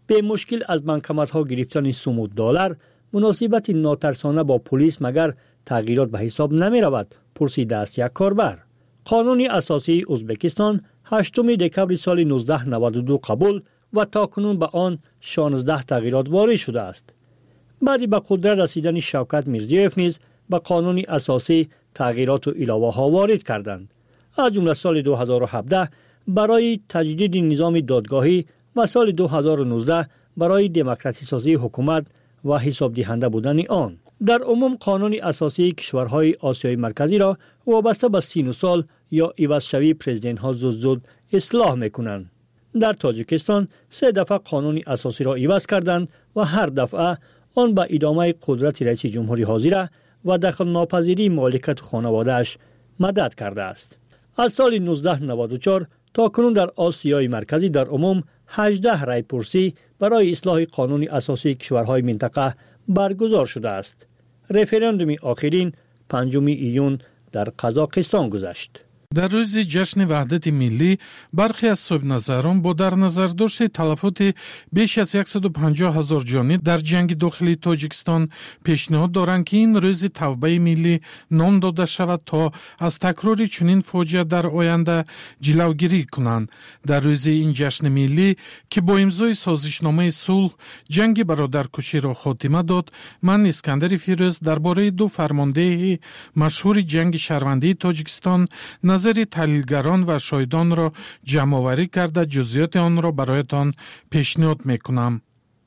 به مشکل از بانکمت‌ها گرفتن سمود دلار مناسبت ناترسانه با پلیس مگر تغییرات به حساب نمی رود؟ پرسید است یک کاربر. قانون اساسی ازبکستان 8 دکبر سال 1992 قبول و تاکنون به آن 16 تغییرات وارد شده است. بعد به قدرت رسیدن شوکت میرزیوف نیز به قانون اساسی تغییرات و علاوه ها وارد کردند. از جمله سال 2017 برای تجدید نظام دادگاهی و سال 2019 برای دموکراسی سازی حکومت و حساب دهنده بودن آن. در عموم قانون اساسی کشورهای آسیای مرکزی را وابسته به 30 سال یا عوضشوی پرزیدنت ها زود اصلاح میکنند. در تاجیکستان 3 دفعه قانون اساسی را عوض کردند و هر دفعه آن به ادامه قدرت رئیس جمهوری حاضر و دخل ناپذیری مالکیت خانواده‌اش مدد کرده است. از سال 1994 تا کنون در آسیای مرکزی در عموم 18 رای پرسی برای اصلاح قانون اساسی کشورهای منطقه برگزار شده است. رفراندوم آخرین 5 ایون در قزاقستان گذشت. در روز جشن وحدت ملی برخی از صاحب‌نظران با در نظر داشت تلفات بیش از 150,000 جانی در جنگ داخلی تاجیکستان پیشنهاد دارند که این روز توبه ملی نام داده شود تا از تکرار چنین فاجعه در آینده جلوگیری کنند. در روز این جشن ملی که با امضای سازشنامه صلح جنگ برادرکشی را خاتمه داد، من اسکندر فیروز درباره 2 فرمانده مشهور جنگ شهروندی تاجیکستان نظر تحلیلگران و شاهدان را جمع‌آوری کرده جزئیات آن را برایتان پیشنهاد میکنم.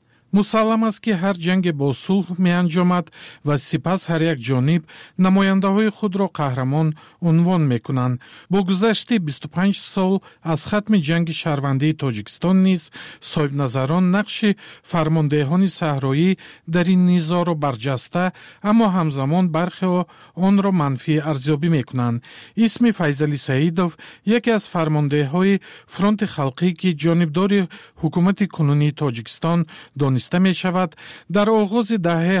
مسلم است که هر جنگ با صلح می انجامد و سپس هر یک جانب نماینده های خود را قهرمان عنوان می کنند. با گذشت 25 سال از ختم جنگ شهروندی تاجیکستان نیز صاحب نظران نقش فرماندهان صحرایی در این نزاع را برجسته اما همزمان برخی آن را منفی ارزیابی می کنند. اسم فیضعلی سعیدوف یکی از فرمانده های فرانت خلقی که جانبدار حکومت کنونی تاجیکستان دانسته می شود، در آغاز دهه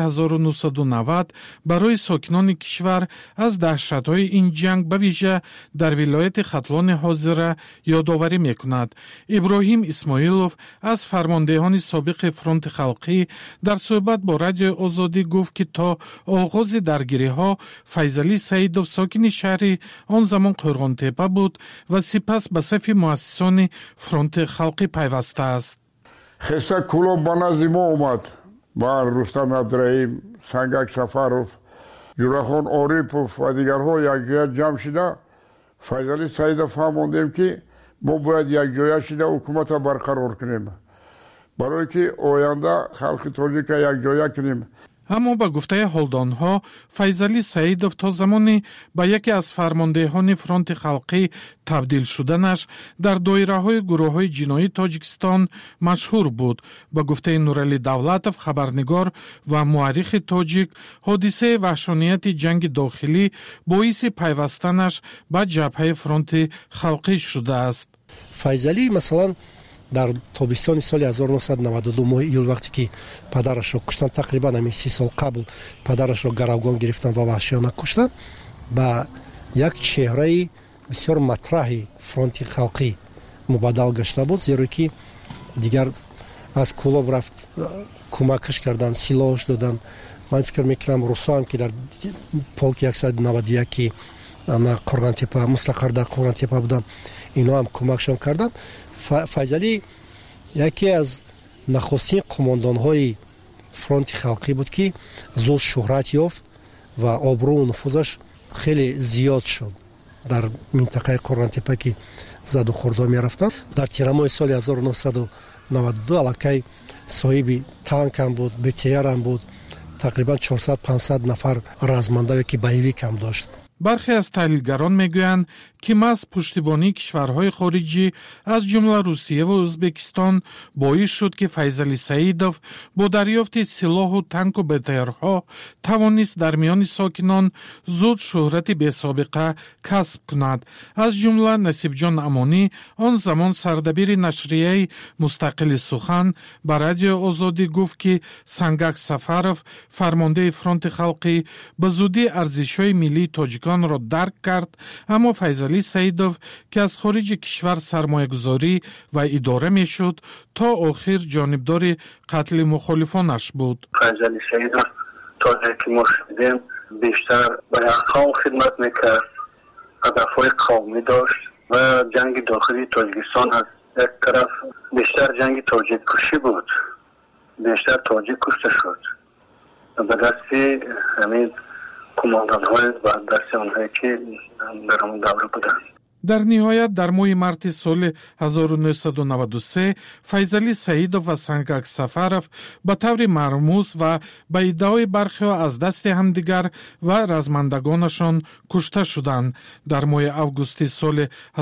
1990 برای ساکنان کشور از دهشت‌های این جنگ به ویژه در ولایت ختلان حاضره یادآوری می کند. ابراهیم اسماعیلوف از فرماندهان سابق فرانت خلقی در صحبت با رادیو آزادی گفت که تا آغاز درگیری ها فیضعلی سعیدوف ساکن شهر آن زمان قرغانتپه بود و سپس به صف مؤسسان فرانت خلقی پیوسته است. خسته کلوب بانازیمو اومد با رستم عبدالرحیم، سنگک سفروف، جوراخان عارفوف و دیگرها یک جای جمع شده. فیضعلی سعیدوف فهماندیم که ما باید یک جای شده حکومت برقرار کنیم برای که آینده خلق تاجیک یک جای کنیم. اما با گفته حالدانها فیضعلی سعیدوف تا زمانی به یکی از فرماندهان فرانت خلقی تبدیل شدنش در دایره های گروه های جنایی تاجیکستان مشهور بود. با گفته نورعلی دولتوف خبرنگار و مورخ تاجیک، حادثه وحشانیت جنگ داخلی باعث پیوستنش به جبهه فرانت خلقی شده است. فیضعلی مثلا در تابستان سال 1992 ماه ایول وقتی که پدرش را کشتن، تقریبا همین 30 سال قبل پدرش را گروگان گرفتن و وحشیانه کشتن، با یک چهره بسیار مطرح فرانت خلقی مبادل گشته بود، زیرا که دیگر از کلوب رفت کمکش کردن، سلاحش دادن. من فکر میکنم روسا هم که در پولک 191 قرغانتپه مستقر در قرغانتپه بودن، اینا هم کمکشان کردن. فیضعلی یکی از نخستین قماندان‌های فرانت خلقی بود که زود شهرت یافت و آبرو و نفوذش خیلی زیاد شد در منطقه قرغانتپه که زد و خورد می رفتن. در تیرماه سال 1992 علاقه صاحب تانک هم بود، بتیر هم بود، تقریبا 400-500 نفر رزمنده که بیویک هم داشت. برخی از تحلیلگران میگویند که محض پشتیبانی کشورهای خارجی از جمله روسیه و ازبکستان باعث شد که فیضعلی سعیدوف با دریافت سلاح و تانک و بتیرها توانست در میان ساکنان زود شهرت بی‌سابقه کسب کند. از جمله نصیب جان امانی، آن زمان سردبیر نشریه مستقل سخن، به رادیو آزادی گفت که سنگک سفروف فرمانده فرانت خلقی به زودی ارزش‌های ملی تاجیکان را درک کرد، اما فیضعلی فیضلی سعیدوف که از خارج کشور سرمایه‌گذاری و اداره میشد تا آخر جانبدار قتل مخالفانش بود. فیضلی سعیدوف تا جایی که ما شنیدیم بیشتر به یک قوم خدمت میکرد، هدفهای قومی داشت و جنگ داخلی تاجیکستان از یک طرف بیشتر جنگ تاجیک کشی بود، بیشتر تاجیک کشته شد به دست همین کماندان های و دست آنهایی که در اون دوره بودن. در نهایت در ماه مارت سال 1993 فیضلی سعیدوف و سنگک سفروف به طور مرموز و به ادعای برخی‌ها از دست همدیگر و رزمندگانشان کشته شدند. در ماه اوگوست سال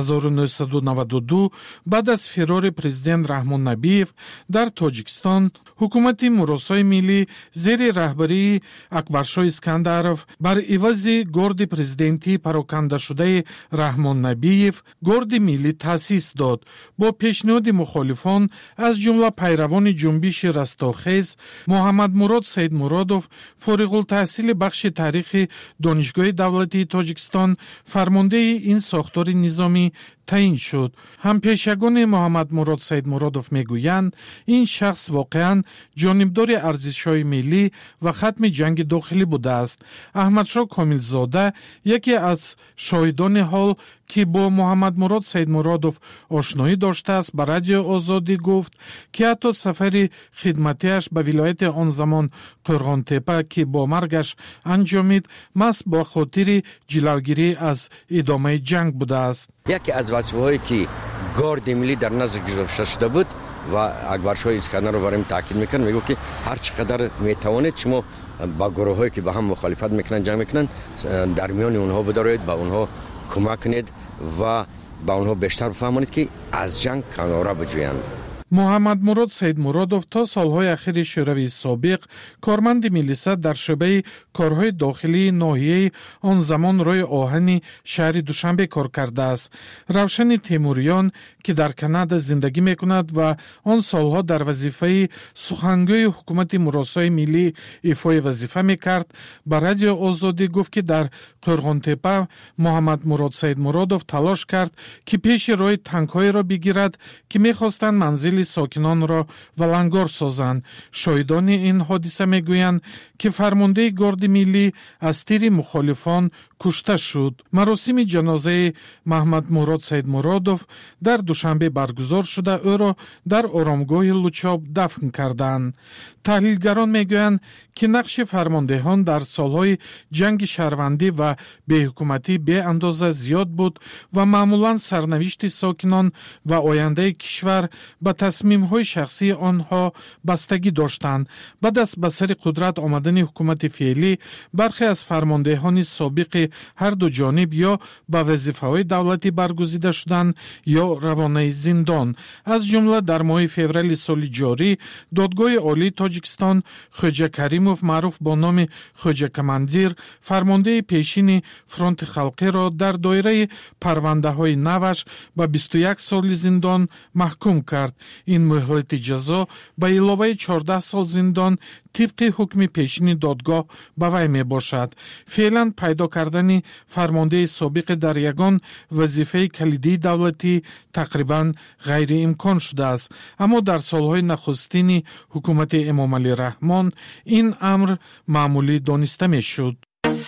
1992 بعد از فرار پرزیدنت رحمان نبیев در تاجیکستان، حکومت مراسای ملی زیر رهبری اکبرشاه اسکندرов بر عوض گارد پرزیدنتی پراکنده شده رحمان نبیев گارد ملی تأسیس داد. با پیشنهاد مخالفان از جمله پیروان جنبش رستاخیز، محمد مراد سیدمرادوف فارغ التحصیل بخش تاریخ دانشگاه دولتی تاجیکستان فرمانده این ساختار نظامی تعیین شد. هم پیشگان محمد مراد سیدمرادوف میگویند این شخص واقعا جانبدار ارزش‌های ملی و ختم جنگ داخلی بوده است. احمدشاه کاملزاده یکی از شاهدان حال که با محمد مراد سیدمرادوف آشنایی داشته است به رادیو آزادی گفت که حتی سفر خدمتیش به ولایت آن زمان قرغانتپه که با مرگش انجامید محض با خاطر جلوگیری از ادامه جنگ بوده است. یکی از وظیفه‌هایی که گارد ملی در نظر گذاشته شده بود و اکبرشاه اسکندر رو برام تاکید میکنه، میگه که هر چقدر میتوانید شما با گروهایی که با هم مخالفت میکنن جنگ میکنن در میان اونها بدارید، با اونها کمک کنید و با اونها بیشتر بفهمانید که از جنگ کناره بجویند. محمد مراد سیدمرادوف تا سالهای اخیر شوروی سابق کارمند ملیسا در شعبه کارهای داخلی ناحیه آن زمان روی آهن شهر دوشنبه کار کرده است. روشن تیموریان که در کانادا زندگی میکند و آن سالها در وظیفه سخنگوی حکومت مراسای ملی ایفای وظیفه میکرد به رادیو آزادی گفت که در قرغانتپه محمد مراد سیدمرادوف تلاش کرد که پیش روی تانک‌های را بگیرد که میخواستند منزل ساکنان را ولنگار سازند. شاهدان این حادثه میگویند که فرمانده گارد ملی از تیر مخالفان کشته شد. مراسم جنازه محمد مراد سیدمرادوف در دوشنبه برگزار شده او را در آرامگاه لوچاب دفن کردند. تحلیلگران میگویند که نقش فرماندهان در سالهای جنگ شهروندی و بی‌حکومتی به اندازه زیاد بود و معمولا سرنوشت ساکنان و آینده کشور به تصمیم‌های شخصی آنها بستگی داشتند. بعد از به سر قدرت آمدن حکومت فعلی برخی از فرماندهان سابق هر دو جانب یا به وظیفه‌های دولتی برگزیده شدند یا روانه زندان. از جمله در ماه فوریه سال جاری دادگاه عالی تاجیکستان خوجا کریموف معروف با نام خوجا کماندیر فرمانده پیشین فرانت خلقی را در دایره پرونده‌های نوش به 21 سال زندان محکوم کرد. این مهلت جزا به علاوه 14 سال زندان طبق حکم پیشین دادگاه به وی می باشد. فعلا پیدا کردن فرمانده سابق در یگان وظیفه کلیدی دولتی تقریبا غیر امکان شده است، اما در سالهای نخستین حکومت امام علی رحمان این امر معمولی دانسته می شد.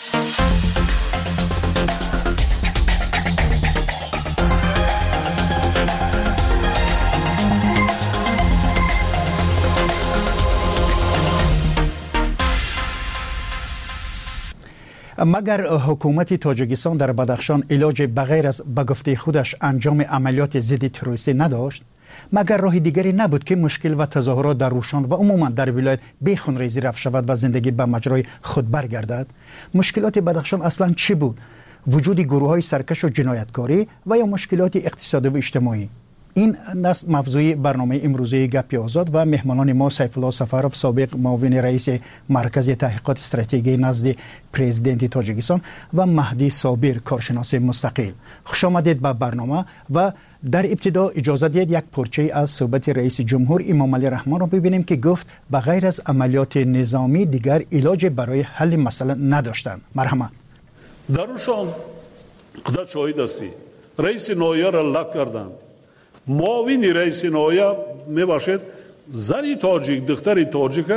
مگر حکومت تاجیکستان در بدخشان علاج بغیر از به گفته خودش انجام عملیات ضد تروریستی نداشت؟ مگر راه دیگری نبود که مشکل و تظاهرات در روشان و عموما در ولایت بیخونریزی رفت شود و زندگی به مجرای خود برگردد؟ مشکلات بدخشان اصلا چی بود؟ وجود گروه‌های سرکش و جنایتکاری و یا مشکلات اقتصادی و اجتماعی؟ این است موضوع برنامه امروزه گپی آزاد و مهمانان ما سیف الله سفروف سابق معاون رئیس مرکز تحقیقات استراتژی نزد پرزیدنت تاجیکستان و مهدی صابر کارشناس مستقل. خوش آمدید به برنامه و در ابتدا اجازه دهید یک پارچه از صحبت رئیس جمهور امام علی رحمان را ببینیم که گفت بغیر از عملیات نظامی دیگر علاج برای حل مسئله نداشتند. مرحمت. در روشان خودت شاهد هستی رئیس ناحیه را لغو کردند. معاون رئیس ناحیه میباشد زنی تاجیک دختری تاجیک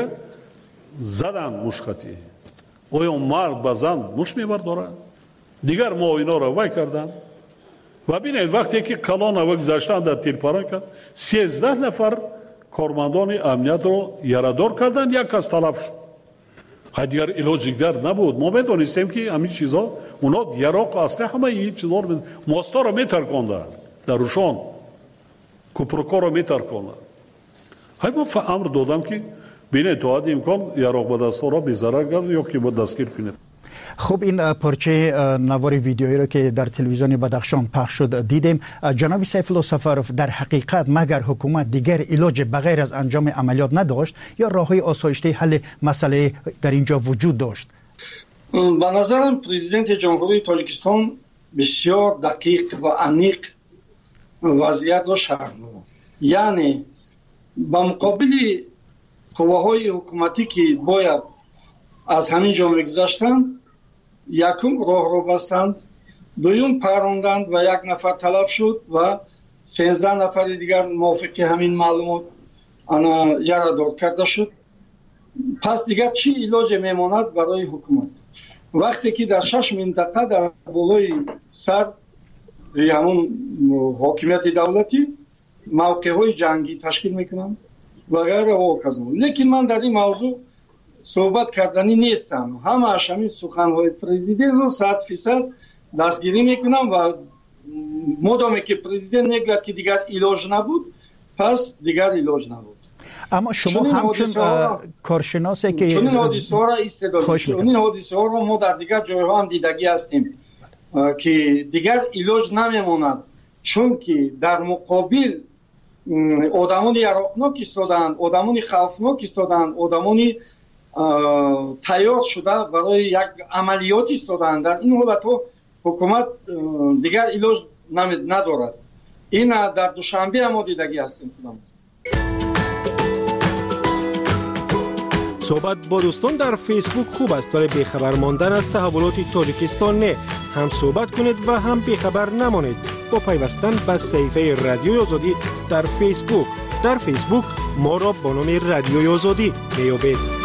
زدن مشخطی. آیا مرد به زن مش میبردارد؟ دیگر معاونا را وای کردند و ببینید وقتی که کلان را گذاشتن در تیرپاران کرد 13 نفر کارمندان امنیت رو یارادار کردند. یک کس تلف شد. خیلی دیگر علاج دیگر نبود. ما میدونستیم که همین چیزا اونا یراق اصلی همه این چیزا رو ماستا رو میترکاندن در روشان کوپروکا رو میترکاندن. خیلی من امر دادم که بینید تا حد امکان یراق به دست ها را بی‌ضرر گرد یا که با دستگیر کنید. خب این پارچه نوار ویدیویی رو که در تلویزیون بدخشان پخش شد دیدیم. جناب سیف الله سفرов در حقیقت مگر حکومت دیگر علاج بغیر از انجام عملیات نداشت یا راههای آسایشته حل مسئله در اینجا وجود داشت؟ به نظرم پرزیدنت جمهوری تاجیکستان بسیار دقیق و عمیق وضعیت را شرح داد. یعنی با مقابل قواهای حکومتی که باید از همین جا میگذشتند، یکم راه رو بستند، دوم پروندند و یک نفر تلف شد و 13 نفر دیگر موافق همین معلومات یارادار کرده شد. پس دیگر چی علاج میماند برای حکومت؟ وقتی که در 6 منطقه در بالای سر همون حاکمیت دولتی موقع‌های جنگی تشکیل میکنند و غیره و کذا. لیکن من در این موضوع صحبت کردنی نیستم. همه همین سخنهای پرزیدنت رو 100% دستگیری میکنم و مدامی که پرزیدنت میگوید که دیگر علاج نبود، پس دیگر علاج نبود. اما شما همچون کارشناسه که چون این حادثه ها را استدلال این حادثه ها رو ما در دیگر جایها هم دیدگی هستیم که دیگر علاج نمیماند، چون که در مقابل آدمان یراقناک ایستادند، آدمان خوفناک ایستادند، آدمان تیار شده برای یک عملیات ایستادند. در این حالت حکومت دیگر علاج ندارد. این در دوشنبه هم دیدگی هستیم. صحبت با دوستان در فیسبوک خوب است ولی بیخبر ماندن از تحولات تاجیکستان نه. هم صحبت کنید و هم بیخبر نمانید با پیوستن به صفحه رادیوی آزادی در فیسبوک. در فیسبوک ما را با نام رادیوی آزادی میابید.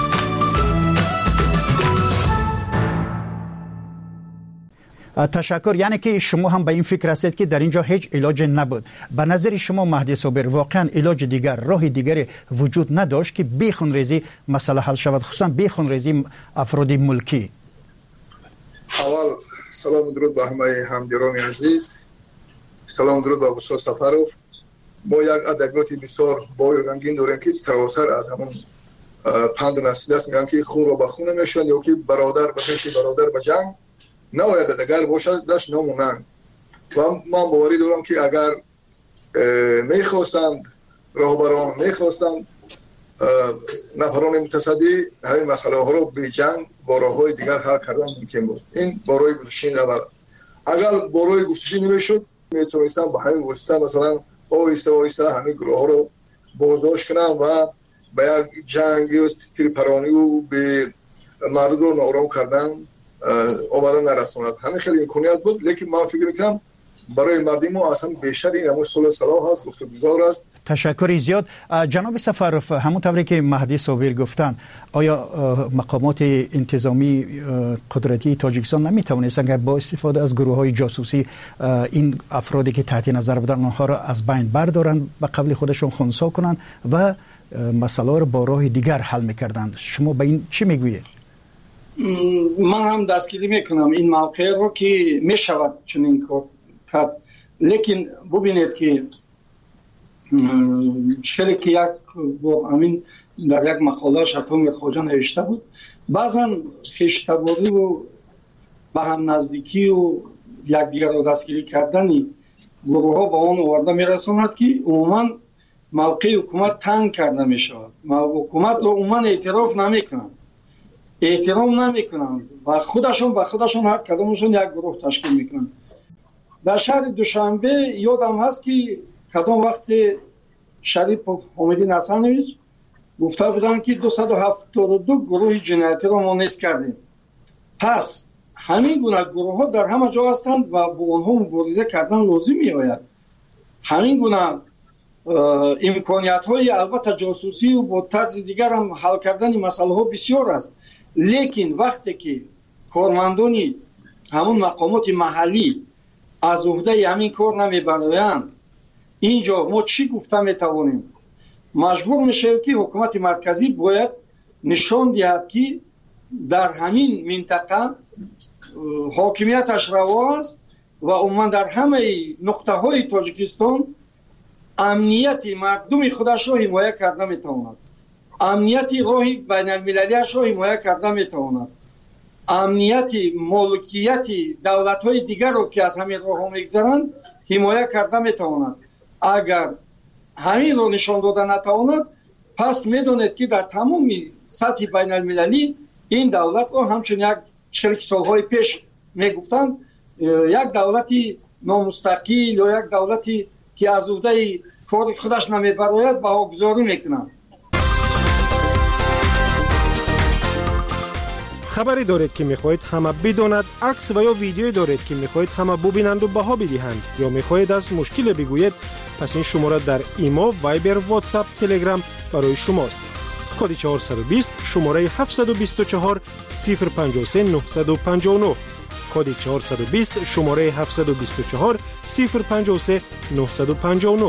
تشکر. یعنی که شما هم به این فکر هستید که در اینجا هیچ علاج نبود. به نظر شما مهدی صابر واقعا علاج دیگر، راه دیگری وجود نداشت که بیخون ریزی مسئله حل شود، خصوصا بیخون ریزی افراد ملکی؟ اول سلام درود به همه همگران عزیز، سلام درود به استاد سفرов. ما یک ادبیاتی بسیار با رنگین داریم که سراسر از همون پند نسلی است، میگن که خون را به خون میشوند یا که برادر به پیش برادر به جنگ نباید دیگر باشد داشت نمونند. و من باوری دارم که اگر میخواستند راهبران، میخواستند نفران متصدی همین مسئله ها رو به جنگ با راه های دیگر حل کردن ممکن بود. این برای گفتشی نبود. اگر برای گفتشی نمیشد میتونستن با همین واسطه مثلا آهسته آهسته همین گروه ها رو بازداشت کنن و به یک جنگ و تیرپرانی و به مردم رو نارام کردن آمدن نرساند. همین خیلی امکانیت بود، لیکن من فکر میکنم برای مردم ما اصلا بیشتر این همون صلح صلاح هست، گفتگوزار است. تشکر زیاد. جناب سفرов، همونطوری که مهدی صابر گفتن، آیا مقامات انتظامی قدرتی تاجیکستان نمیتوانستند که با استفاده از گروه های جاسوسی این افرادی که تحت نظر بودن آنها را از بین بردارن، به قبل خودشون خنثی کنن و مسئله را با راه دیگر حل میکردند؟ شما به این چی میگویید؟ من هم دستگیری میکنم این موقع رو که میشود چنین کار کرد، لیکن ببینید که خیلی که یک همین در یک مقاله شطور خواجه نوشته بود، بعضا خیشتباری و به هم نزدیکی و یکدیگر رو دستگیری کردنی گروه ها با آن آورده میرساند که عموما موقع حکومت تنگ کرده میشود. حکومت رو عموما اعتراف نمیکنند، احترام نمیکنند و خودشون هر کدامشون یک گروه تشکیل میکنند. در شهر دوشنبه یادم هست که کدام وقت شریف حامدی حسنویچ گفته بودن که 272 گروه جنایتی رو ما نیست کردیم. پس همین گونه گروه ها در همه جا هستند و با اونها مبارزه کردن لازم می آید. همین گونه امکانیت های البته جاسوسی و با طرز دیگر هم حل کردن مسئله ها بسیار است، لیکن وقتی که کارمندان همون مقامات محلی از عهده همین کار نمیبرند، اینجا ما چی گفته میتوانیم؟ مجبور میشه که حکومت مرکزی باید نشان دهد که در همین منطقه حاکمیتش روا است و عموما در همه نقطه های تاجیکستان امنیت مردم خودش را حمایت کرده میتواند، امنیت راه بین المللیش را حمایت کرده میتواند، امنیت ملکیت دولت های دیگر را که از همین راه ها میگذرند حمایت کرده میتواند. اگر همین را نشان داده نتواند، پس میدونید که در تمام سطح بین المللی این دولت را همچون یک 40 سالهای پیش میگفتند یک دولتی نامستقل یا یک دولتی که از عهده کار خودش نمیبراید بهاگذاری میکنند. خبری دارید که میخواهید همه بداند، عکس و یا ویدیویی دارید که میخواهید همه ببینند و بها بدهند، یا میخواهید از مشکل بگویید، پس این شماره در ایما، وایبر، واتساپ، تلگرام برای شماست. کد 420 شماره 724 053 959. کد 420 شماره 724 053 959.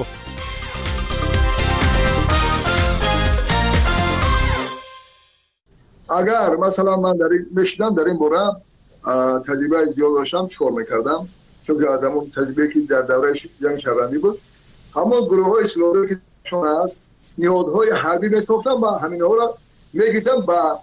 اگر مثلا من در این باره تجربه زیاد داشتم، چیکار میکردم؟ چون که از همون تجربه که در دوره جنگ شهروندی بود، همون گروه های اسلامی که شما هست نهادهای حربی میساختم و همین ها را میگیزم با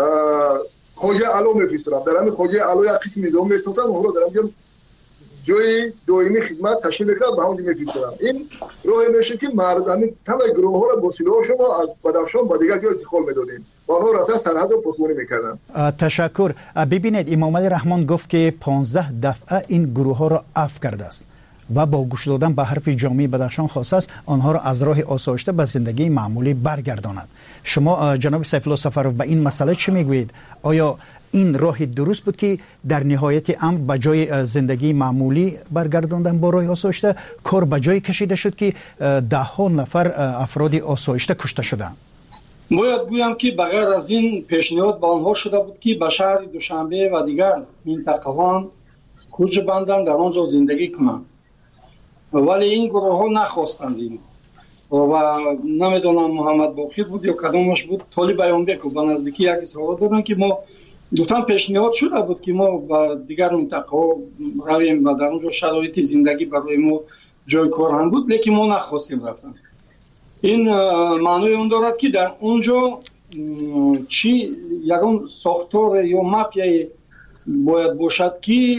خوجه علو میفرستم. در همین خوجه علو یک قسم نظام میساختم و را در همین جای دائمی خدمت تشکیل میکردم به همونجا میفرستم. این راه میشه که مردم تمام گروه ها را با سلاح شما از بدخشان با دیگر جای انتقال میدادیم و آنها را از سرحد رو پاسداری میکردن. تشکر. ببینید امام علی رحمان گفت که 15 دفعه این گروه ها را عفو کرده است و با گوش دادن به حرف جامعه بدخشان خواسته است آنها را از راه آسایشته به زندگی معمولی برگرداند. شما جناب سیف الله سفروف به این مسئله چی میگویید؟ آیا این راه درست بود که در نهایت امر به جای زندگی معمولی برگرداندن با راه آسایشته، کار به جای کشیده شد که 10 نفر افراد آسایشته کشته شدند؟ باید گویم که بغیر از این پیشنهاد به آنها شده بود که به شهر دوشنبه و دیگر منطقه‌ها کوچ بندند در آنجا زندگی کنند، ولی این گروه ها نخواستند. و نمیدونم محمد باقر بود یا کدامش بود، طالب بیانبک و به نزدیکی یک اظهارات دادن که ما دوتان پیشنهاد شده بود که ما و دیگر منطقه ها رویم و در اونجا شرایط زندگی برای ما جای کار هم بود، لیکن ما نخواستیم رفتن. این معنی اون دارد که در اونجا چی یکم ساختار یا مافیای باید باشد که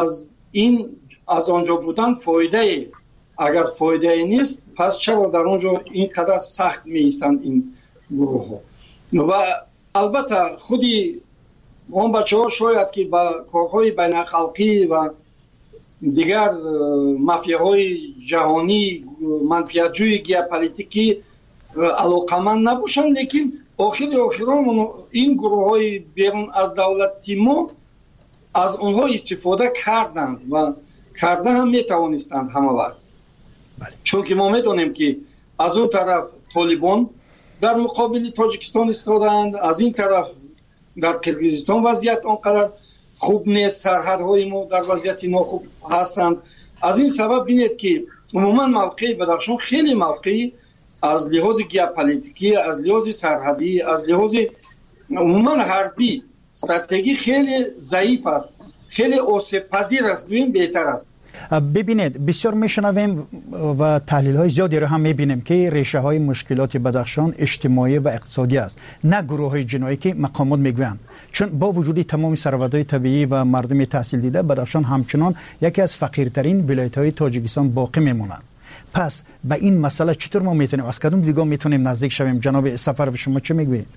از آنجا بودن فایده، اگر فایده نیست پس چرا در اونجا اینقدر سخت می ایستند این گروه ها؟ و البته خودی اون بچه ها شاید که با کارهای بین اخلاقی و دیگر مافیاهای جهانی منفعت‌جوی گیوپولیتیکی علاقمند نباشند، لیکن آخران این گروه های بیرون از دولت ما از اونها استفاده کردند و کرده هم میتوانستند همه وقت. چون که ما میدونیم که از اون طرف طالبان در مقابل تاجیکستان ایستادند، از این طرف در کرگیزستان وضعیت آنقدر خوب نیست، سرحدهای ما در وضعیت ناخوب هستند. از این سبب بینید که عموما موقع بدخشان خیلی موقعی از لحاظ گیوپولیتیکی، از لحاظ سرحدی، از لحاظ عموما حربی استراتژی خیلی ضعیف است، خیلی آسیب پذیر است، ببین بهتر است. ببینید بسیار میشنویم و تحلیل های زیادی رو هم میبینیم که ریشه های مشکلات بدخشان اجتماعی و اقتصادی است، نه گروه های جنایی که مقامات میگویند. چون با وجود تمام ثروت‌های طبیعی و مردم تحصیل دیده، بدخشان همچنان یکی از فقیرترین ولایت‌های تاجیکستان باقی میمونند. پس به این مسئله چطور ما میتونیم از کدوم دیگه میتونیم نزدیک شویم؟ جناب سفروف شما چه میگویید؟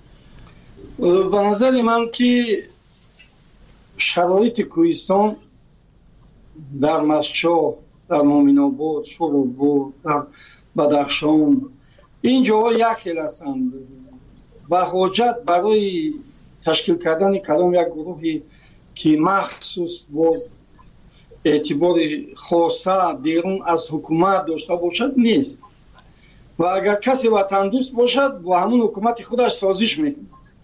به نظر من که شرایط کوهستان در مسچا، در مومن آباد، شوراباد، در بدخشان، این جاها یک خیلی هستند و حاجت برای تشکیل کردن کدام یک گروهی که مخصوص باز اعتبار خاصه بیرون از حکومت داشته باشد نیست و اگر کسی وطن دوست باشد با همون حکومت خودش سازش میکنه،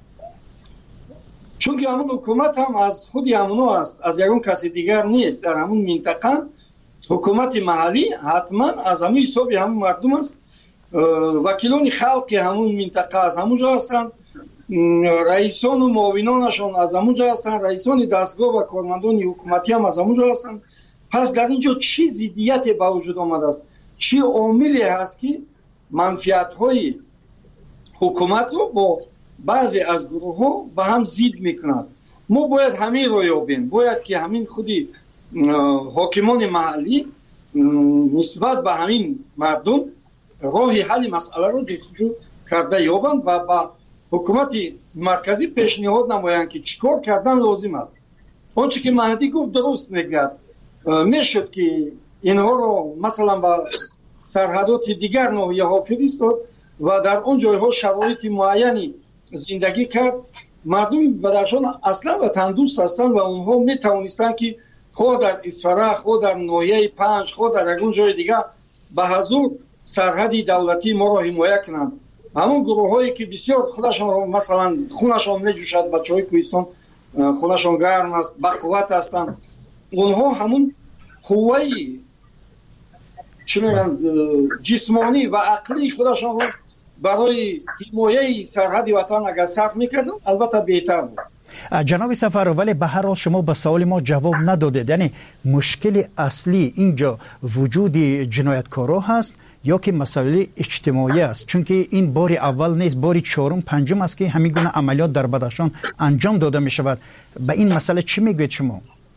چون که همون حکومت هم از خودی همونو است، از یگان کسی دیگر نیست. در همون منطقه حکومت محلی حتما از همون حسابی همون مردم است، وکیلان خلق همون منطقه از همونجا هستند، رئیسان و معاونانشان از همونجا هستند، رئیسان دستگاه و کارمندان حکومتی هم از همونجا هستند. پس در اینجا چی ضدیت به وجود آمده است، چی عاملی هست که منفعت های حکومت رو با بعضی از گروه ها به هم ضد میکنند. ما باید همین رو یابیم، باید که همین خودی حاکمان محلی نسبت به همین مردم راه حل مسئله رو جستجو کرده یابند و با حکومت مرکزی پیشنهاد نمایند که چیکار کردن لازم است. آنچه که مهدی گفت درست میگه، میشد که اینها رو مثلا با سرحدات دیگر ناحیه ها فرستاد و در اون جایها شرایط معینی زندگی کرد. مردم بدخشان اصلا وطن دوست هستند و اونها می توانستند که خود در اصفهان، خود در ناحیه پنج، خود در اون جای دیگه به حضور سرحدی دولتی ما را حمایت کنند. همون گروه هایی که بسیار خودشان را مثلا خونشان می جوشد، بچه های کوهستان خونشان گرم است، با قوت هستند، اونها همون قوهی جسمانی و عقلی خودشان را برای حمایت سرحد وطن اگر صرف میکردن البته بهتر بود. جناب سفر، ولی به هر حال شما به سوال ما جواب ندادید. یعنی مشکل اصلی اینجا وجود جنایتکارا هست یا که مسئله اجتماعی است؟ چون که این بار اول نیست، بار چهارم پنجم است که همین گونه عملیات در بدخشان انجام داده می شود. به این مسئله چی میگوید شما؟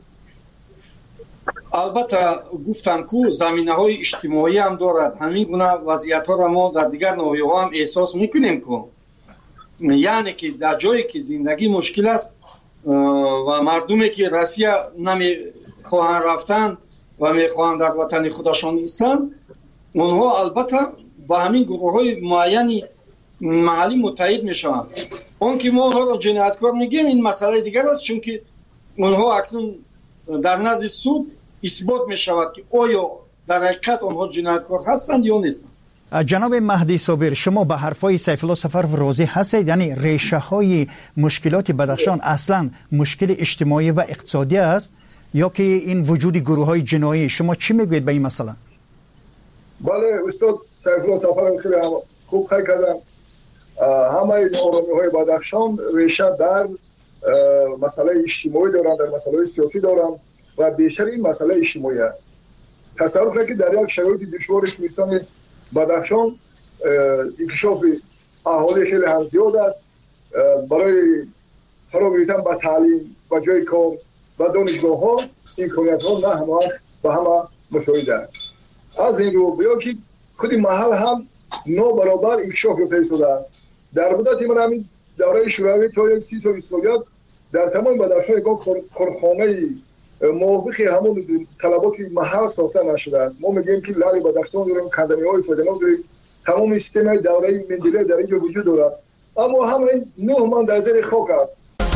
البته گفتم که زمینه های اجتماعی هم دارد. همین گونه وضعیت ها را ما در دیگر ناحیه ها هم احساس میکنیم که یعنی که در جایی که زندگی مشکل است و مردمی که روسیه نمیخواهند رفتن و میخواهند در وطن خودشان ایستند، اونها البته با همین گروه های معینی محلی متحد میشوند. اون که ما اونها را جنایتکار میگیم این مسئله دیگر است، چون که اونها اکنون در نزد سود اثبات میشود که آیا در حقیقت اونها جنایتکار هستند یا نیستند. جناب مهدی صابر، شما به حرفای سیف الله سفر راضی هستید؟ یعنی ریشه های مشکلات بدخشان اصلا مشکل اجتماعی و اقتصادی است یا که این وجود گروه های جنایی؟ شما چی میگوید به این مسئله؟ بله استاد سیف الله سفر خیلی خوب خیلی کردن. همه نارامی های بدخشان ریشه در مسئله اجتماعی دارند، در مسئله سیاسی دارند و بیشتر این مسئله اجتماعی است. تصور کنید که در یک شرایط دشوار کوهستان بدخشان انکشاف اهالی خیلی هم زیاد است. برای فراغ گرفتن به تعلیم و جای کار و دانشگاه ها امکانیت ها نه همه و همه مساعد است. از این رو بیا که خود محل هم نابرابر انکشاف یافته شده است. در مدت من همین دوره شوروی تا 30 سال استقلال در تمام بدخشان یک کارخانه موافق همون طلبات محل ساخته نشده است. ما میگیم که لری بدخشان داریم، کندنی‌های فدناک داریم، تمام سیستم دوره مندله در اینجا وجود دارد، اما همین 9 من در زیر خاک است.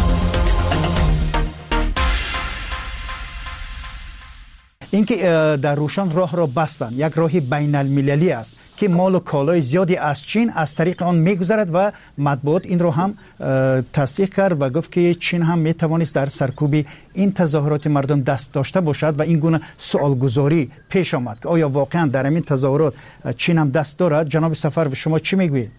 اینکه در روشان راه را بستن یک راه بین المللی است که مال و کالای زیادی از چین از طریق آن میگذرد و مطبوعات این رو هم تصدیق کرد و گفت که چین هم میتوانست در سرکوب این تظاهرات مردم دست داشته باشد و این گونه سوالگذاری پیش آمد که آیا واقعا در این تظاهرات چین هم دست دارد؟ جناب سفر شما چی میگوید؟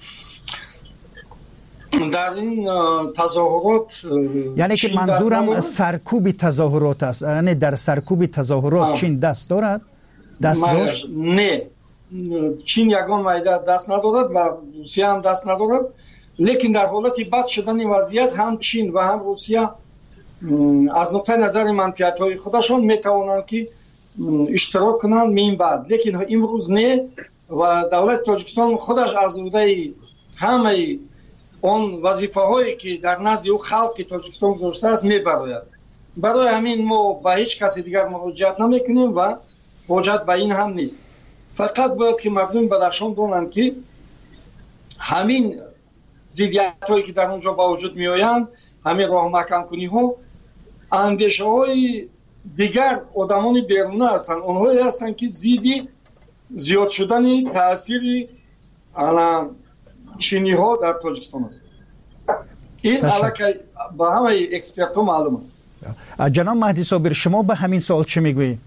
در این تظاهرات یعنی که منظورم سرکوب تظاهرات است، یعنی در سرکوب تظاهرات چین دست دارد؟ دست داشت؟ نه، چین یگان مایده دست ندارد و روسیه هم دست ندارد، لیکن در حالت بد شدن وضعیت هم چین و هم روسیه از نقطه نظر منفعت های خودشان میتوانند که اشتراک کنند مین بعد، لیکن امروز نه و دولت تاجیکستان خودش از عهده همه اون وظیفه هایی که در نزد او خلق تاجیکستان گذاشته است میبراید. برای همین ما به هیچ کسی دیگر مراجعت نمیکنیم و حاجت به این هم نیست. فقط باید که مردم بدخشان دانند که همین ضدیت هایی که در اونجا با وجود می آیند، همین راه محکم کنی ها اندیشه‌های دیگر آدمان بیرونی هستند، اونهایی هستند که زیاد شدن تاثیر چینی ها در تاجیکستان است. این علاقه به همه اکسپرت ها معلوم است. جناب مهدی صابر، شما به همین سوال چه میگویید؟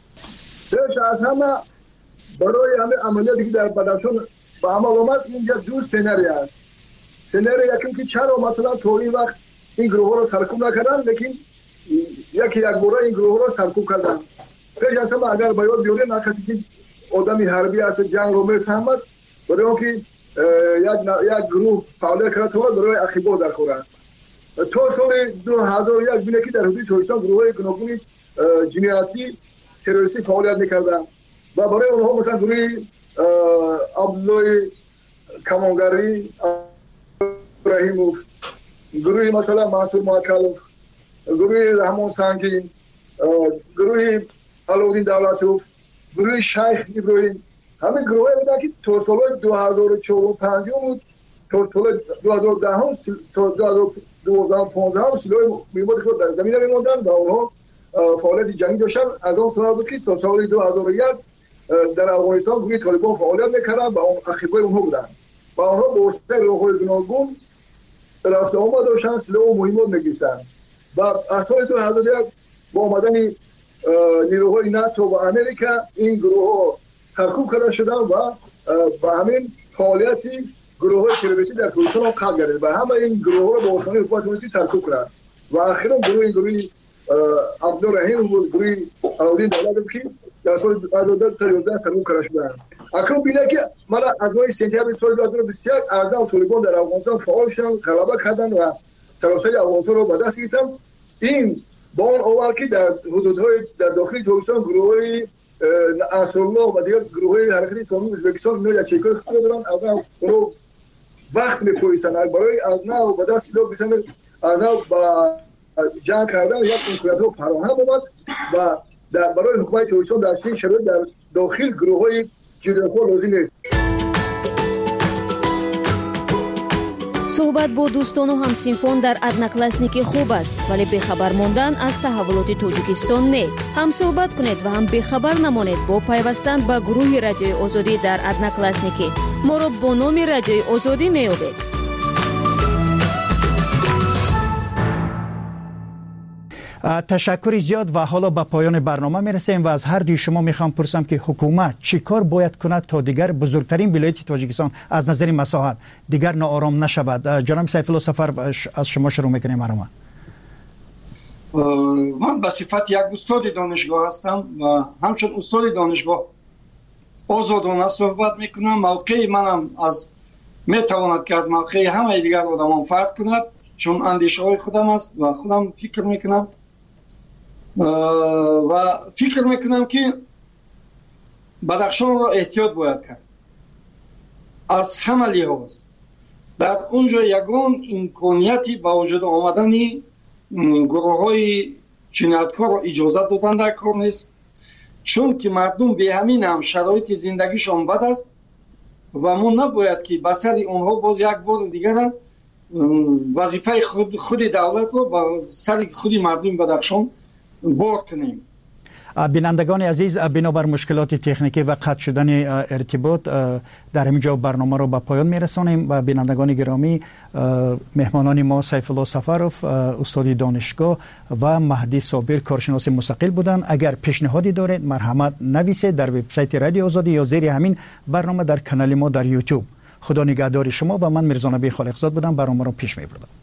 از همه برای همه عملیاتی که در بدخشان به عمل آمد اینجا دو سناریو است. سناریو یکی که چرا مثلا تا این وقت این گروه را سرکوب نکردن، لیکن یک بار این گروه را سرکوب کردن. پیش از همه اگر باید بیاره نه کسی که آدمی حربی است جنگ رو میفهمد، برای اون که یک گروه فعالیت کرده تا برای اخیبا در خورد. تا سال 2001 بینه که در حدود تاجیکستان گروه گوناگون جنایتی تروریستی فعالیت میکردن و برای اونها مثلا گروه عبدالله کمانگری ابراهیموف، گروه مثلا منصور ماکالوف، گروه رحمان سنگین، گروه علودین دولتوف، گروه شیخ ابراهیم، همه گروه بودن که تا سال 2045 بود تا سال 2010 تا 2015 سلاح میموند که در زمین میموندن و اونها فعالیت جنگی داشتن. از آن سال بود که تا سال 2001 در افغانستان گروه طالبان فعالیت میکردن و اون اخیبای اونها بودن و اونها با واسطه راههای گوناگون رفت آمد داشتن، سلاح و مهمات میگرفتن و از سال 2001 با آمدن نیروهای ناتو و امریکا این گروه ها سرکوب کرده شدن و با همین فعالیتی گروه های تروریستی در تاجیکستان قطع گردید و همه این گروه ها با واسطه حکومت تروریستی سرکوب کردند و اخیرا گروه عبدالله رحیم و گروه علودین دولت که در سال 2011 سرکوب کرده شدند. اکنون بینه که مرا از ماه سپتامبر سال 2021 اعضای طالبان در افغانستان فعال شدند، غلبه کردند و سراسر افغانستان را به دست گرفتند. این با اون اول که در حدودهای در داخل تاجیکستان گروه‌های انصارالله و دیگر گروه‌های حرکت اسلامی ازبکستان اینا چیکار کردن، از اون وقت می‌پویسن برای از نو به دست سلاح گرفتن، از نو با جنگ کردن یک امکانات فراهم آمد و برای حکومت تاجیکستان در چنین شرایط در داخل گروه‌های جنایتکار لازم نیست. صحبت با دوستان و همسینفان در одноклассники خوب است، ولی بخبر ماندن از تحولات تاجیکستان نه. هم صحبت کنید و هم بخبر نمانید با پیوستن به گروه رادیوی آزادی در одноклассники. ما را با نام رادیوی آزادی میابید. تشکر زیاد و حالا به پایان برنامه میرسیم و از هر دوی شما میخوام پرسم که حکومت چی کار باید کند تا دیگر بزرگترین ولایت تاجیکستان از نظر مساحت دیگر ناآرام نشود. جناب سیف الله سفر از شما شروع میکنیم. من به صفت یک استاد دانشگاه هستم و همچون استاد دانشگاه آزادانه صحبت میکنم. موقع منم از میتواند که از موقع همه دیگر آدمان فرق کند، چون اندیشه های خودم است و خودم فکر میکنم و فکر میکنم که بدخشان را احتیاط باید کرد از همه لحاظ. در اونجا یگان امکانیتی با وجود آمدن گروه های جنایتکار را اجازه دادن در کار نیست، چون که مردم به همین هم شرایط زندگیشان بد است و ما نباید که بسر اونها باز یک بار دیگر وظیفه خود دولت رو با سر خود مردم بدخشان بار کنیم. بینندگان عزیز، بنابر مشکلات تکنیکی و قطع شدن ارتباط در همینجا برنامه رو به پایان میرسانیم و بینندگان گرامی، مهمانان ما سیف الله سفروف استاد دانشگاه و مهدی صابر کارشناس مستقل بودند. اگر پیشنهادی دارید مرحمت نویسید در وبسایت رادیو آزادی یا زیر همین برنامه در کانال ما در یوتیوب. خدا نگهدار شما و من میرزا نبی خالقزاد بودم. برنامه رو پیش میبردم.